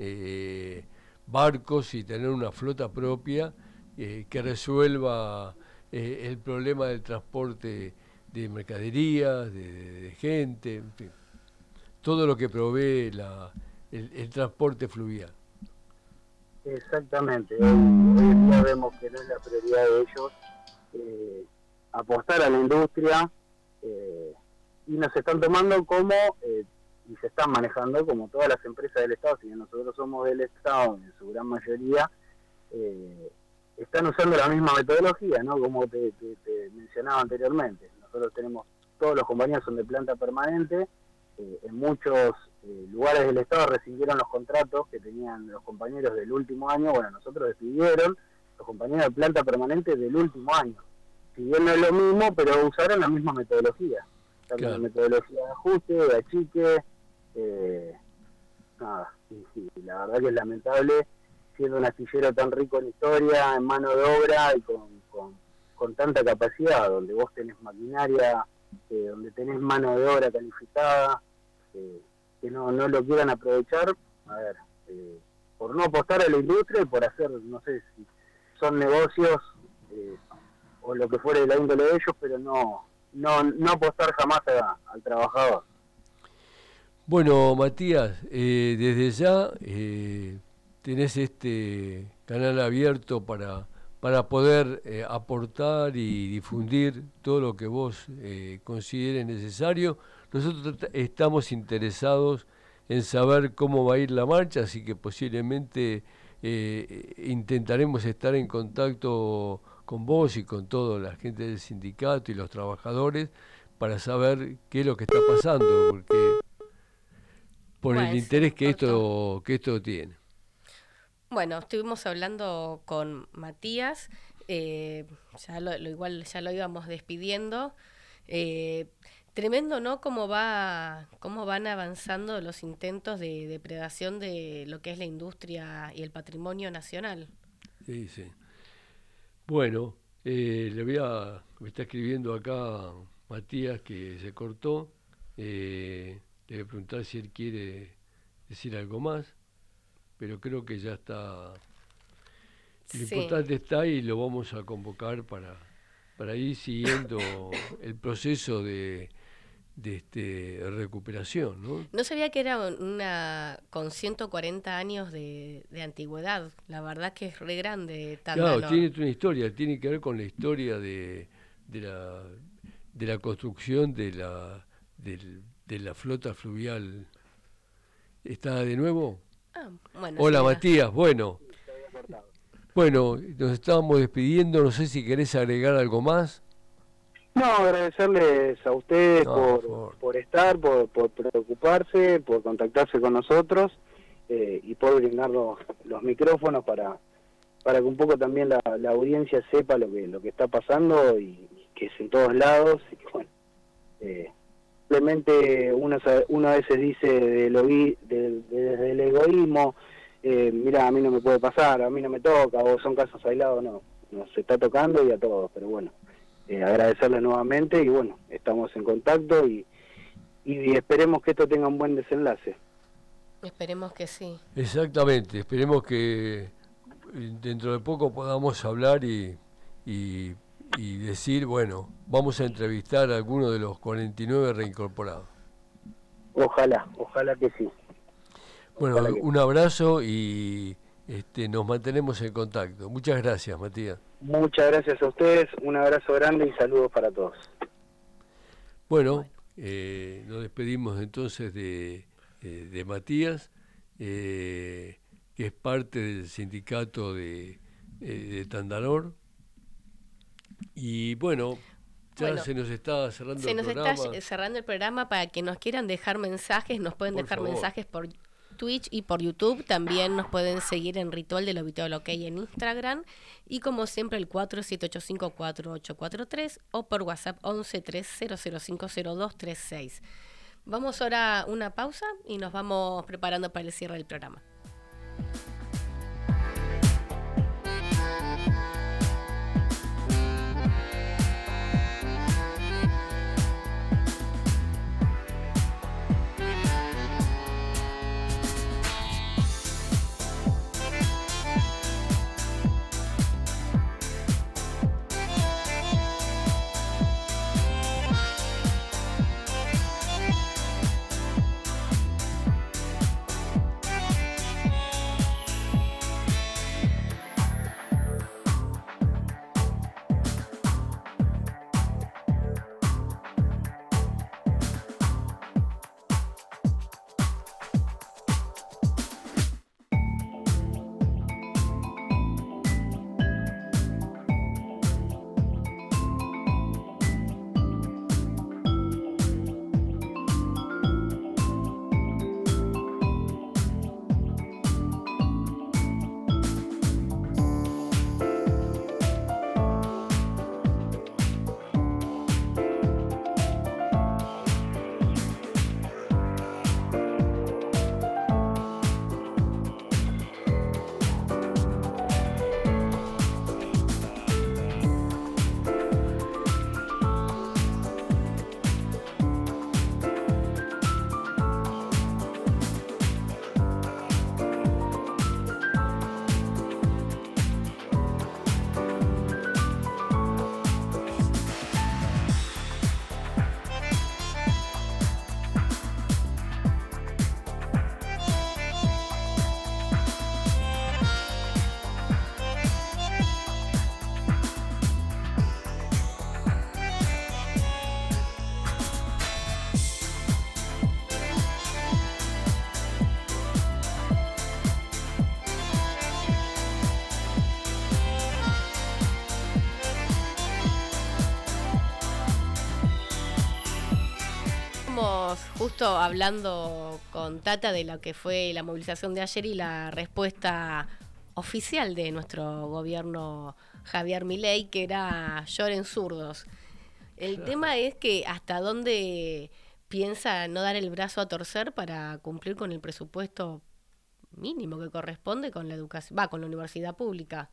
C: barcos y tener una flota propia que resuelva el problema del transporte de mercaderías, de gente, en fin, todo lo que provee el transporte fluvial.
F: Exactamente, hoy en día vemos que no es la prioridad de ellos apostar a la industria y nos están tomando como y se están manejando como todas las empresas del Estado, si bien nosotros somos del Estado en su gran mayoría, están usando la misma metodología, ¿no? Como te mencionaba anteriormente. Nosotros todos los compañeros son de planta permanente, en muchos lugares del Estado rescindieron los contratos que tenían los compañeros del último año. Bueno, nosotros despidieron los compañeros de planta permanente del último año. Si bien no es lo mismo, pero usaron la misma metodología. Claro. La metodología de ajuste, de achique, sí, la verdad que es lamentable, siendo un astillero tan rico en historia, en mano de obra y con tanta capacidad, donde vos tenés maquinaria, donde tenés mano de obra calificada, que no lo quieran aprovechar, por no apostar a la industria y por hacer, no sé si son negocios o lo que fuera de la índole de ellos, pero no apostar jamás al trabajador.
C: Bueno, Matías, desde ya tenés este canal abierto para poder aportar y difundir todo lo que vos consideres necesario. Nosotros estamos interesados en saber cómo va a ir la marcha, así que posiblemente intentaremos estar en contacto con vos y con toda la gente del sindicato y los trabajadores para saber qué es lo que está pasando, porque por el interés que esto tiene.
D: Bueno, estuvimos hablando con Matías, ya lo íbamos despidiendo. Tremendo, ¿no? Cómo van avanzando los intentos de depredación de lo que es la industria y el patrimonio nacional.
C: Sí, sí. Bueno, me está escribiendo acá Matías que se cortó. Le voy a preguntar si él quiere decir algo más, pero creo que ya está. Lo importante está y lo vamos a convocar para ir siguiendo el proceso de recuperación, ¿no?
D: No sabía que era con 140 años de antigüedad. La verdad que es re grande.
C: Claro, tiene una historia, tiene que ver con la historia de la construcción de la flota fluvial. ¿Está de nuevo?
D: Bueno,
C: hola,
D: sí,
C: Matías, bueno, nos estábamos despidiendo, no sé si querés agregar algo más.
F: No, agradecerles a ustedes por estar, por preocuparse, por contactarse con nosotros y por brindarnos los micrófonos para que un poco también la audiencia sepa lo que está pasando y que es en todos lados. Y que, bueno, simplemente uno a veces dice desde el egoísmo, mira, a mí no me puede pasar, a mí no me toca, o son casos aislados, no se está tocando y a todos, pero bueno. Agradecerles nuevamente y bueno, estamos en contacto y esperemos que esto tenga un buen desenlace.
D: Esperemos que sí.
C: Exactamente, esperemos que dentro de poco podamos hablar y decir, bueno, vamos a entrevistar a alguno de los 49 reincorporados.
F: Ojalá que sí.
C: Bueno,
F: Ojalá que
C: un abrazo y nos mantenemos en contacto. Muchas gracias, Matías.
F: Muchas gracias a ustedes, un abrazo grande y saludos para todos.
C: Bueno, nos despedimos entonces de Matías, que es parte del sindicato de Tandalor. Y bueno, ya se nos está cerrando el programa.
D: Se nos está cerrando el programa. Para que nos quieran dejar mensajes, nos pueden dejar mensajes por Twitch y por YouTube. También nos pueden seguir en Ritual del Habitual OK en Instagram. Y como siempre el 4785-4843 o por WhatsApp 1130050236. Vamos ahora a una pausa y nos vamos preparando para el cierre del programa. Justo hablando con Tata de lo que fue la movilización de ayer y la respuesta oficial de nuestro gobierno Javier Milei, que era lloren zurdos. El tema es que hasta dónde piensa no dar el brazo a torcer para cumplir con el presupuesto mínimo que corresponde con la educación, con la universidad pública.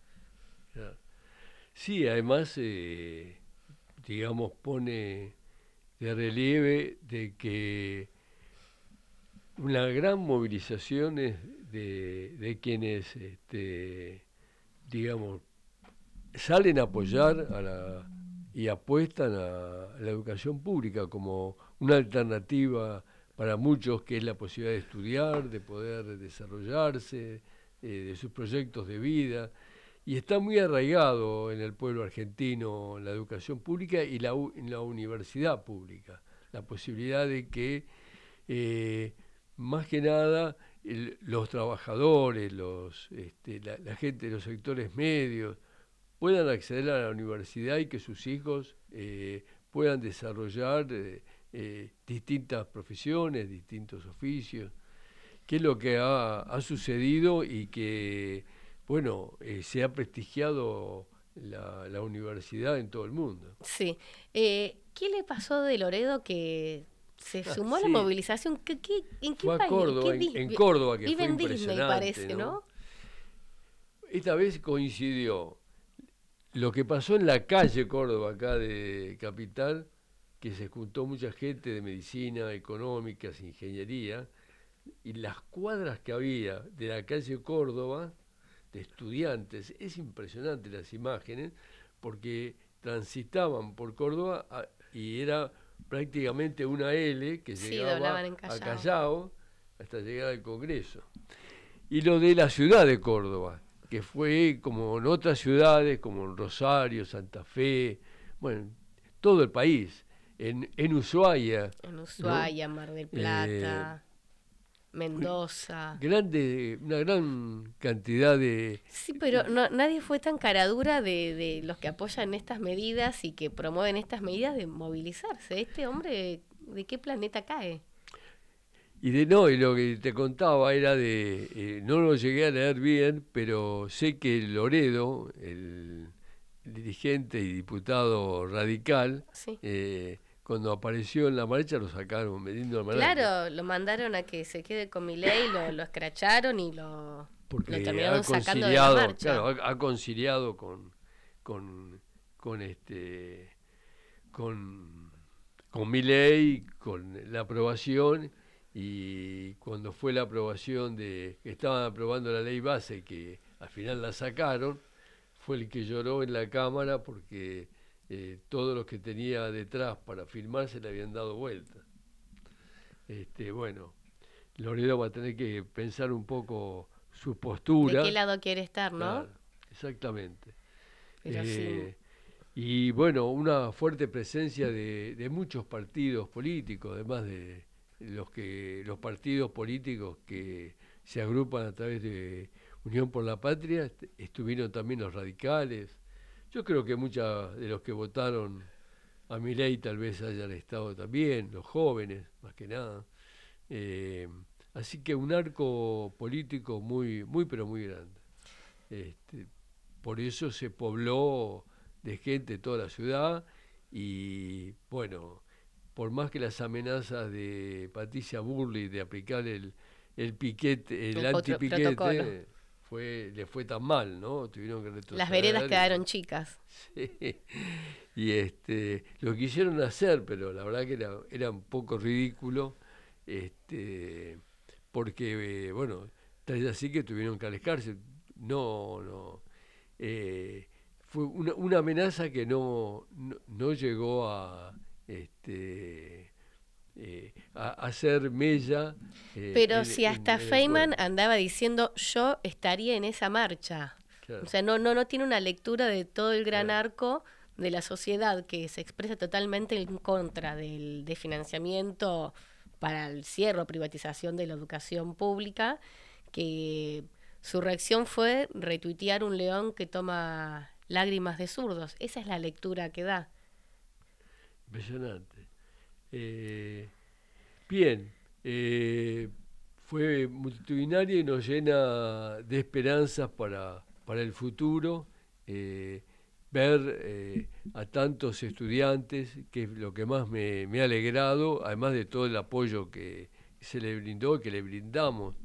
C: Sí, además, digamos, pone de relieve de que una gran movilización es de quienes, digamos, salen a apoyar y apuestan a la educación pública como una alternativa para muchos, que es la posibilidad de estudiar, de poder desarrollarse, de sus proyectos de vida. Y está muy arraigado en el pueblo argentino la educación pública y la universidad pública. La posibilidad de que, más que nada, los trabajadores, la gente de los sectores medios, puedan acceder a la universidad y que sus hijos puedan desarrollar distintas profesiones, distintos oficios, que es lo que ha sucedido y que, bueno, se ha prestigiado la universidad en todo el mundo.
D: Sí. ¿Qué le pasó de Loredo que se sumó a la movilización? ¿En qué
C: fue
D: país?
C: a Córdoba, en Córdoba, que
D: vive
C: fue
D: en Disney, parece, ¿no?
C: Esta vez coincidió lo que pasó en la calle Córdoba, acá de Capital, que se juntó mucha gente de medicina, económicas, ingeniería, y las cuadras que había de la calle Córdoba de estudiantes. Es impresionante las imágenes porque transitaban por Córdoba y era prácticamente una L que llegaba a Callao hasta llegar al Congreso. Y lo de la ciudad de Córdoba, que fue como en otras ciudades, como en Rosario, Santa Fe, bueno, todo el país, en Ushuaia.
D: En Ushuaia, ¿no? Mar del Plata, Mendoza.
C: Una gran cantidad de...
D: Sí, pero nadie fue tan caradura de los que apoyan estas medidas y que promueven estas medidas de movilizarse. Este hombre, ¿de qué planeta cae?
C: Y lo que te contaba era no lo llegué a leer bien, pero sé que Loredo, el dirigente y diputado radical,
D: sí,
C: cuando apareció en la marcha lo sacaron metiendo la mano.
D: Claro, lo mandaron a que se quede con Milei, lo escracharon y lo terminaron sacando de la marcha.
C: Claro, ha conciliado con Milei, con la aprobación. Y cuando fue la aprobación que estaban aprobando la ley base, que al final la sacaron, fue el que lloró en la Cámara porque todos los que tenía detrás para firmar se le habían dado vuelta. Bueno, Loredo va a tener que pensar un poco su postura.
D: ¿De qué lado quiere estar, no?
C: Claro, exactamente.
D: Pero sí.
C: Y bueno, una fuerte presencia de muchos partidos políticos, además de los partidos políticos que se agrupan a través de Unión por la Patria, estuvieron también los radicales. Yo creo que muchos de los que votaron a Milei tal vez hayan estado también, los jóvenes, más que nada. Así que un arco político muy, muy, pero muy grande. Por eso se pobló de gente toda la ciudad y, bueno, por más que las amenazas de Patricia Bullrich de aplicar el piquete, el antipiquete, le fue tan mal, ¿no? Tuvieron que retroceder.
D: Las veredas quedaron chicas.
C: Sí. Y lo quisieron hacer, pero la verdad que era un poco ridículo, porque, bueno, tal así que tuvieron que alejarse. Fue una amenaza que no llegó a hacer mella.
D: Pero si hasta Feynman andaba diciendo yo estaría en esa marcha. Claro. O sea, no tiene una lectura de todo el gran arco de la sociedad que se expresa totalmente en contra del financiamiento para el cierre o privatización de la educación pública, que su reacción fue retuitear un león que toma lágrimas de zurdos. Esa es la lectura que da.
C: Impresionante. Bien, fue multitudinaria y nos llena de esperanzas para el futuro, ver a tantos estudiantes, que es lo que más me ha alegrado, además de todo el apoyo que se le brindó, que le brindamos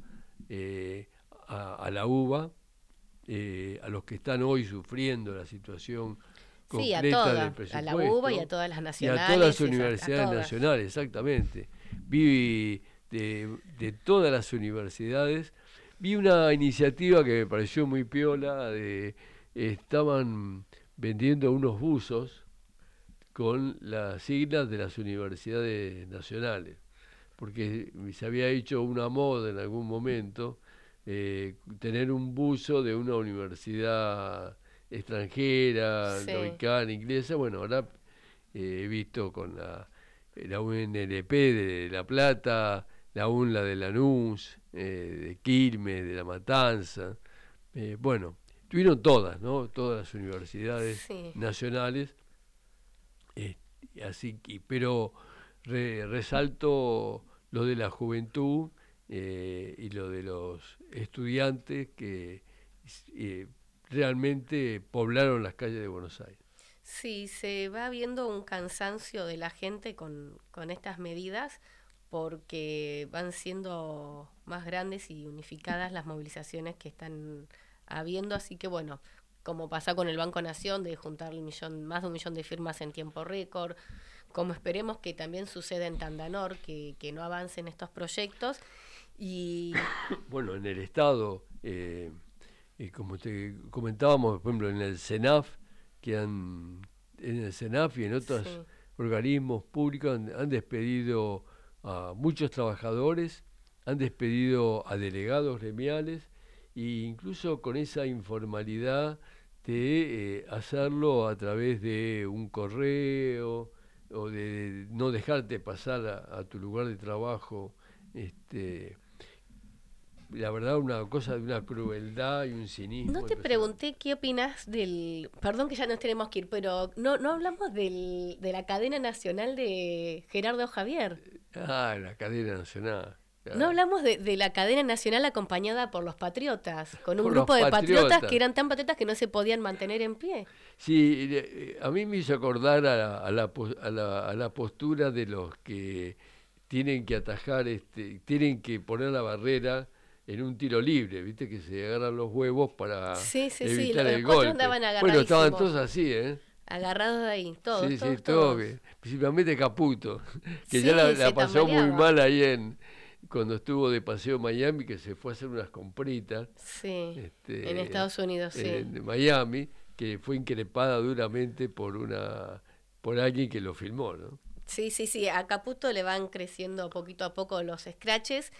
C: a la UBA, a los que están hoy sufriendo la situación completa del presupuesto.
D: A la UBA y a todas las nacionales.
C: Y a todas las universidades nacionales, exactamente. Vi de todas las universidades, vi una iniciativa que me pareció muy piola, estaban vendiendo unos buzos con las siglas de las universidades nacionales, porque se había hecho una moda en algún momento tener un buzo de una universidad extranjera, ubicada, inglesa. Bueno, ahora he visto con la UNLP de La Plata, la UNLA de Lanús, de Quilmes, de La Matanza. Bueno, tuvieron todas, ¿no? Todas las universidades nacionales. Pero resalto lo de la juventud y lo de los estudiantes que realmente poblaron las calles de Buenos Aires.
D: Sí, se va viendo un cansancio de la gente con estas medidas, porque van siendo más grandes y unificadas las movilizaciones que están habiendo, así que bueno, como pasa con el Banco Nación, de juntar más de 1 millón de firmas en tiempo récord, como esperemos que también suceda en Tandanor, que no avancen estos proyectos. Y
C: bueno, en el Estado como te comentábamos, por ejemplo, en el CENAF, en el CENAF y en otros organismos públicos han despedido a muchos trabajadores, han despedido a delegados gremiales, e incluso con esa informalidad de hacerlo a través de un correo o de no dejarte pasar a tu lugar de trabajo. La verdad, una cosa de una crueldad y un cinismo.
D: No te pregunté qué opinas del... Perdón que ya nos tenemos que ir, pero no hablamos de la cadena nacional de Gerardo Javier.
C: La cadena nacional.
D: No hablamos de la cadena nacional acompañada por los patriotas, con un
C: Por
D: grupo
C: los
D: de patriotas
C: patriotas
D: que eran tan patriotas que no se podían mantener en pie.
C: Sí, a mí me hizo acordar a la postura de los que tienen que atajar, tienen que poner la barrera en un tiro libre, viste, que se agarran los huevos para evitar el golpe. Bueno, estaban todos así,
D: agarrados de ahí, todos.
C: Sí,
D: todos,
C: sí,
D: todos.
C: bien. Principalmente Caputo, que
D: Sí,
C: ya la
D: se
C: pasó muy
D: tambaleaba.
C: mal ahí cuando estuvo de paseo en Miami, que se fue a hacer unas compritas.
D: Sí, en Estados Unidos, sí.
C: En Miami, que fue increpada duramente por alguien que lo filmó, ¿no?
D: Sí, sí, sí. A Caputo le van creciendo poquito a poco los scratches.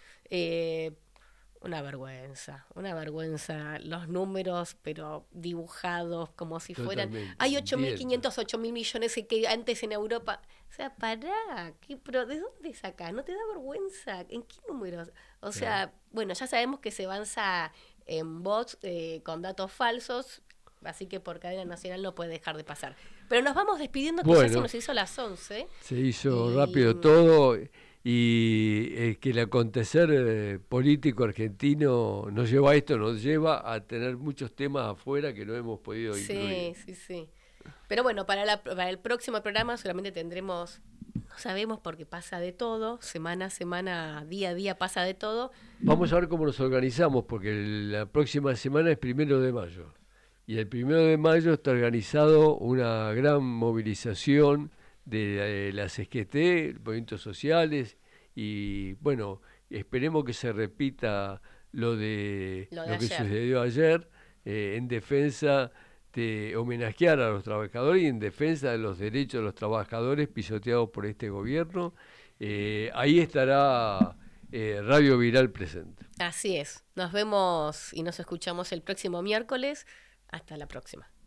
D: Una vergüenza. Los números, pero dibujados como si fueran...
C: Totalmente,
D: Hay 8.500, 8.000 millones que antes en Europa... O sea, pará, ¿de dónde sacás? ¿No te da vergüenza? ¿En qué números? O sea, bueno, ya sabemos que se avanza en bots con datos falsos, así que por cadena nacional no puede dejar de pasar. Pero nos vamos despidiendo, que ya se nos hizo las 11.
C: Se hizo rápido todo, y que el acontecer político argentino nos lleva a tener muchos temas afuera que no hemos podido incluir.
D: Sí. Pero bueno, para el próximo programa solamente tendremos, no sabemos porque pasa de todo, semana a semana, día a día pasa de todo.
C: Vamos a ver cómo nos organizamos, porque la próxima semana es 1 de mayo. Y el 1 de mayo está organizado una gran movilización de las SGT, movimientos sociales, y bueno, esperemos que se repita lo que sucedió ayer, en defensa de homenajear a los trabajadores y en defensa de los derechos de los trabajadores pisoteados por este gobierno. Ahí estará Radio Viral presente.
D: Así es, nos vemos y nos escuchamos el próximo miércoles. Hasta la próxima.